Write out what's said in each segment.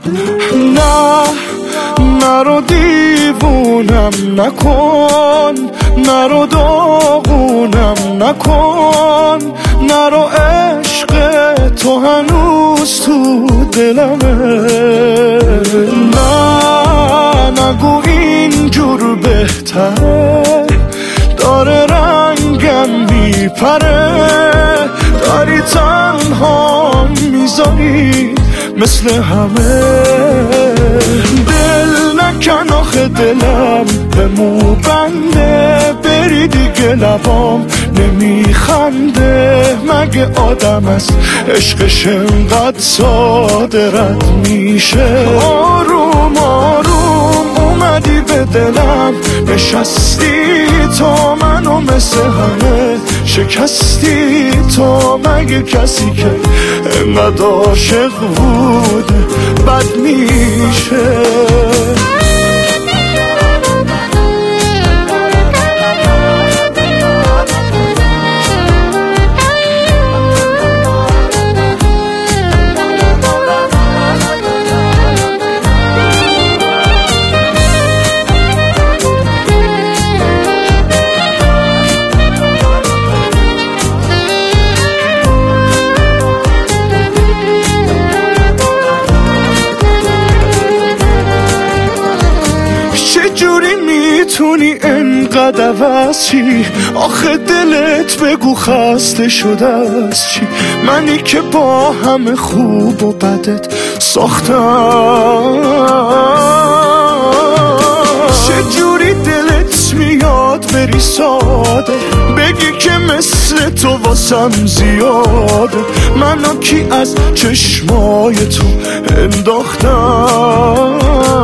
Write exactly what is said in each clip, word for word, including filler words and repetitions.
نه نرو دیوونم نکن، نرو داغونم نکن، نرو عشق تو هنوز تو دلمه. نه نگو اینجور بهتره، داره رنگم میپره، داری تنها میذاری مثل همه. دل نکن آخه دلم به مو بنده، بری دیگه لبام نمیخنده. مگه آدم است عشقش انقدر ساده رد میشه؟ آروم آروم اومدی به دلم نشستی، تو منو مثل همه شکستی. تو مگه کسی که انقدر عاشق بود بد میشه؟ چجوری میتونی انقدر عوض چی؟ آخه دلت بگو خسته شده از چی؟ منی که با همه خوب و بدت ساختم. چجوری دلت میاد بری ساده، بگی که مثل تو واسم زیاده. منو کی از چشمای تو انداختم؟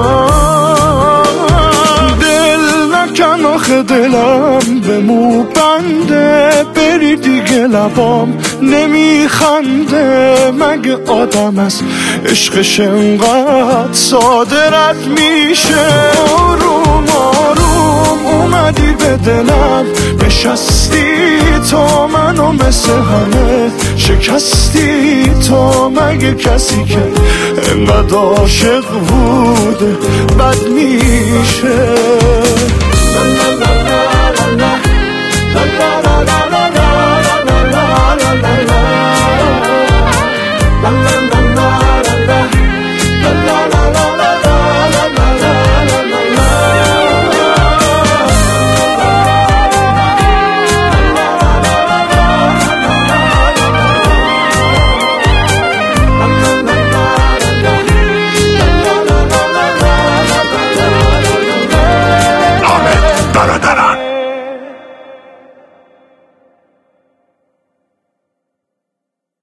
کن آخه دلم به مو بنده، بری دیگه لبام نمیخنده. مگه آدم است عشقش انقدر صاده رد میشه؟ آروم آروم اومدی به دلم نشستی، تو منو مثل همه شکستی. تو مگه کسی که انقدر عاشق بود بد میشه؟